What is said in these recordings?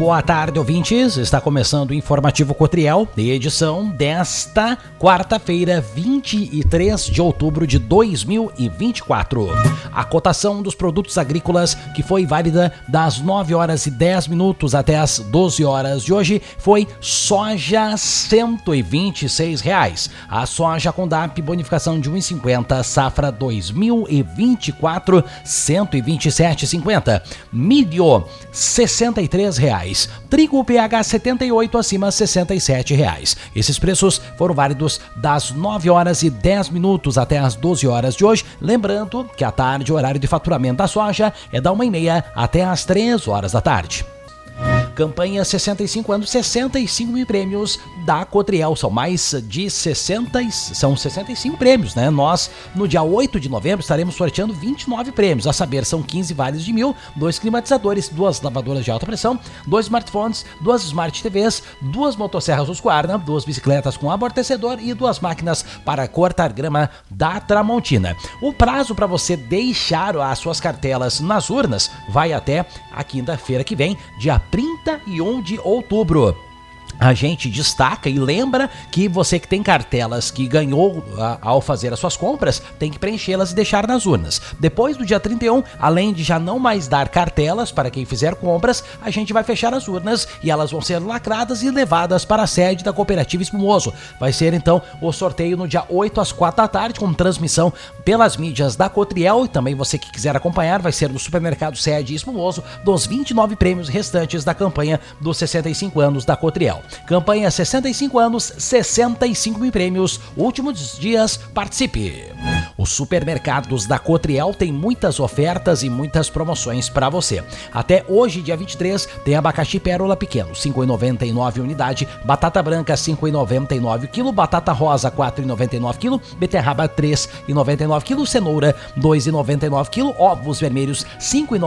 Boa tarde, ouvintes. Está começando o Informativo Cotriel, edição desta quarta-feira, 23 de outubro de 2024. A cotação dos produtos agrícolas, que foi válida das 9 horas e 10 minutos até as 12 horas de hoje, foi soja R$ 126. A soja com DAP, bonificação de 1,50, safra 2024, R$ 127,50. Milho, R$ 63. Trigo PH 78 acima R$ 67. Esses preços foram válidos das 9 horas e 10 minutos até as 12 horas de hoje. Lembrando que à tarde o horário de faturamento da soja é da 1h30 até as 3 horas da tarde. Campanha 65 anos, 65 mil prêmios da Cotriel. São mais de 65 prêmios, né? Nós, no dia 8 de novembro, estaremos sorteando 29 prêmios. A saber, são 15 vales de 1.000, 2 climatizadores, 2 lavadoras de alta pressão, 2 smartphones, 2 Smart TVs, 2 motosserras Husqvarna, 2 bicicletas com amortecedor e 2 máquinas para cortar grama da Tramontina. O prazo para você deixar as suas cartelas nas urnas vai até a quinta-feira que vem, dia 31 de outubro. A gente destaca e lembra que você que tem cartelas que ganhou ao fazer as suas compras, tem que preenchê-las e deixar nas urnas. Depois do dia 31, além de já não mais dar cartelas para quem fizer compras, a gente vai fechar as urnas e elas vão ser lacradas e levadas para a sede da Cooperativa Espumoso. Vai ser então o sorteio no dia 8 às 4 da tarde, com transmissão pelas mídias da Cotriel, e também você que quiser acompanhar, vai ser no supermercado Sede Espumoso, dos 29 prêmios restantes da campanha dos 65 anos da Cotriel. Campanha 65 anos, 65 mil prêmios. Últimos dias, participe! Os supermercados da Cotriel têm muitas ofertas e muitas promoções para você. Até hoje, dia 23, tem abacaxi pérola pequeno, R$ 5,99 unidade, batata branca R$ 5,99 quilo, batata rosa R$ 4,99 quilo, beterraba R$ 3,99 quilo, cenoura R$ 2,99 quilo, ovos vermelhos R$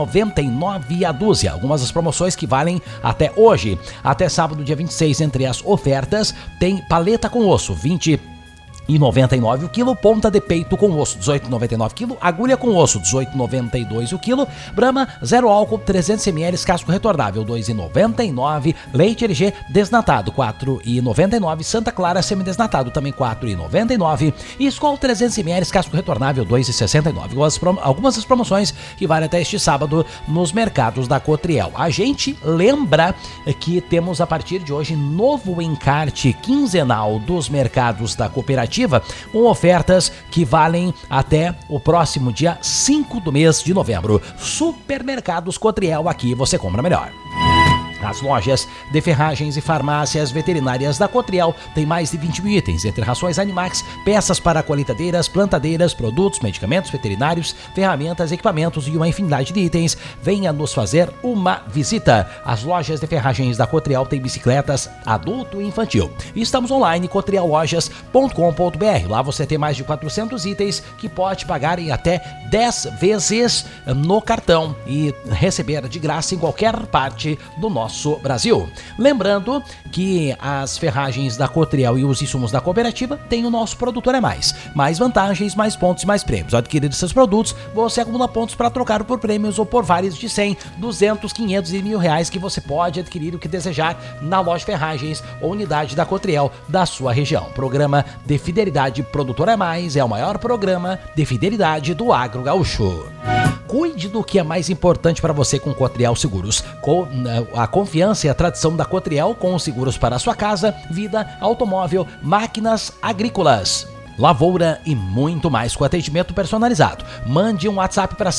5,99 a dúzia. Algumas das promoções que valem até hoje. Até sábado, dia 26, entre as ofertas, tem paleta com osso, R$ 20,99 o quilo, ponta de peito com osso, R$ 18,99 quilo, agulha com osso, R$ 18,92 o quilo, Brahma, zero álcool, 300 ml, casco retornável, R$ 2,99, leite LG desnatado, R$ 4,99, Santa Clara semidesnatado, também R$ 4,99, e Skol 300 ml, casco retornável, R$ 2,69. Algumas das promoções que valem até este sábado nos mercados da Cotriel. A gente lembra que temos a partir de hoje novo encarte quinzenal dos mercados da Cooperativa, com ofertas que valem até o próximo dia 5 do mês de novembro. Supermercados Cotriel, aqui você compra melhor. As lojas de ferragens e farmácias veterinárias da Cotriel têm mais de 20 mil itens, entre rações Animax, peças para colheitadeiras, plantadeiras, produtos, medicamentos veterinários, ferramentas, equipamentos e uma infinidade de itens. Venha nos fazer uma visita. As lojas de ferragens da Cotriel têm bicicletas adulto e infantil. Estamos online, cotriellojas.com.br. Lá você tem mais de 400 itens que pode pagar em até 10 vezes no cartão e receber de graça em qualquer parte do nosso Brasil. Lembrando que as ferragens da Cotriel e os insumos da cooperativa têm o nosso Produtor é Mais. Mais vantagens, mais pontos e mais prêmios. Ao adquirir seus produtos, você acumula pontos para trocar por prêmios ou por vários de 100, 200, 500 e R$1.000 que você pode adquirir o que desejar na loja Ferragens ou unidade da Cotriel da sua região. Programa de Fidelidade Produtor é Mais é o maior programa de fidelidade do agro gaúcho. Cuide do que é mais importante para você com Cotriel Seguros. A confiança e a tradição da Cotriel com os seguros para a sua casa, vida, automóvel, máquinas agrícolas, lavoura e muito mais com atendimento personalizado. Mande um WhatsApp para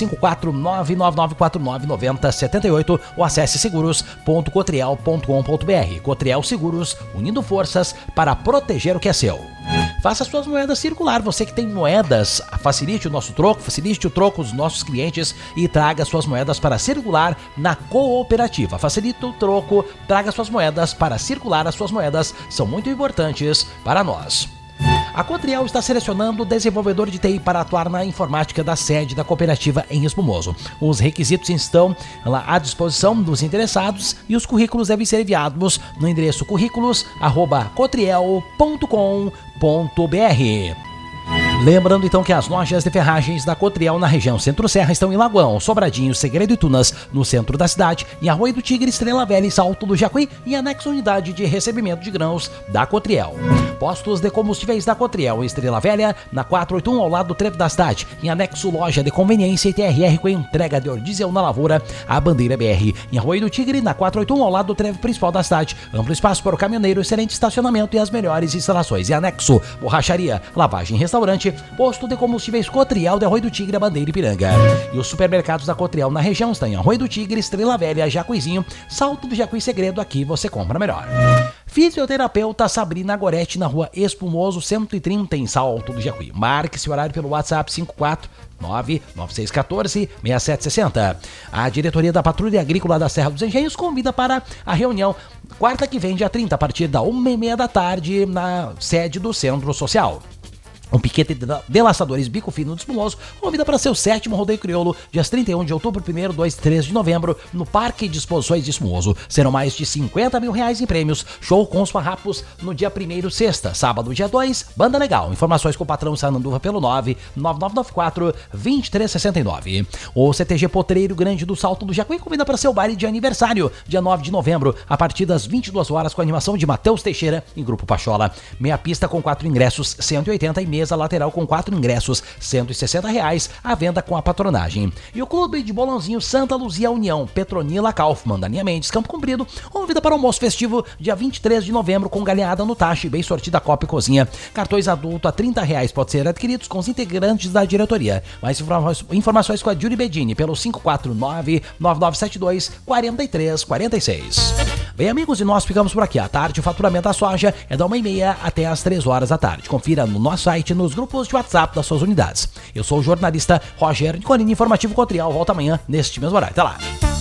54999499078 ou acesse seguros.cotriel.com.br. Cotriel Seguros, unindo forças para proteger o que é seu. Faça suas moedas circular. Você que tem moedas, facilite o nosso troco, facilite o troco dos nossos clientes e traga suas moedas para circular na cooperativa. Facilite o troco, traga suas moedas para circular. As suas moedas são muito importantes para nós. A Cotriel está selecionando desenvolvedor de TI para atuar na informática da sede da cooperativa em Espumoso. Os requisitos estão lá à disposição dos interessados e os currículos devem ser enviados no endereço currículos@cotriel.com.br. Lembrando então que as lojas de ferragens da Cotriel na região Centro-Serra estão em Lagoão, Sobradinho, Segredo e Tunas, no centro da cidade, em Arroio do Tigre, Estrela Velha e Salto do Jacuí e anexo unidade de recebimento de grãos da Cotriel. Postos de combustíveis da Cotriel em Estrela Velha, na 481 ao lado do trevo da cidade, em anexo loja de conveniência e TRR com entrega de diesel na lavoura, a Bandeira BR. Em Arroio do Tigre, na 481 ao lado do trevo principal da cidade, amplo espaço para o caminhoneiro, excelente estacionamento e as melhores instalações. Em anexo, borracharia, lavagem, restaurante, posto de combustíveis Cotriel de Arroio do Tigre, Bandeira e Piranga. E os supermercados da Cotriel na região estão em Arroio do Tigre, Estrela Velha, Jacuizinho, Salto do Jacuí Segredo, aqui você compra melhor. Fisioterapeuta Sabrina Goretti na rua Espumoso 130 em Salto do Jacuí. Marque seu horário pelo WhatsApp 549-9614-6760. A diretoria da Patrulha Agrícola da Serra dos Engenhos convida para a reunião quarta que vem, dia 30, a partir da 1h30 da tarde, na sede do Centro Social. Um piquete de laçadores Bico Fino do Espumoso convida para seu 7º rodeio crioulo, dias 31 de outubro, 1º, 2 e 3 de novembro, no Parque de Exposições de Espumoso. Serão mais de R$50 mil em prêmios. Show com os farrapos no dia 1º, sexta. Sábado, dia 2, Banda Legal. Informações com o patrão Sananduva pelo 99994-2369. O CTG Potreiro Grande do Salto do Jacuí convida para seu baile de aniversário, dia 9 de novembro, a partir das 22 horas, com a animação de Matheus Teixeira em Grupo Pachola. Meia pista com 4 ingressos, 180 e mesa lateral com 4 ingressos, R$160, à venda com a patronagem. E o Clube de Bolãozinho Santa Luzia União, Petronila Kaufmann, Daninha Mendes, Campo Comprido, convida para o almoço festivo dia 23 de novembro com galinhada no taxa e bem sortida copa e cozinha. Cartões adulto a R$30 pode ser adquiridos com os integrantes da diretoria. Mais informações com a Julie Bedini pelo 549-9972-4346. Bem, amigos, e nós ficamos por aqui. À tarde, o faturamento da soja é da 1h30 até as 3 horas da tarde. Confira no nosso site, nos grupos de WhatsApp das suas unidades. Eu sou o jornalista Roger Nicolini, informativo Cotriel. Volta amanhã neste mesmo horário. Até lá.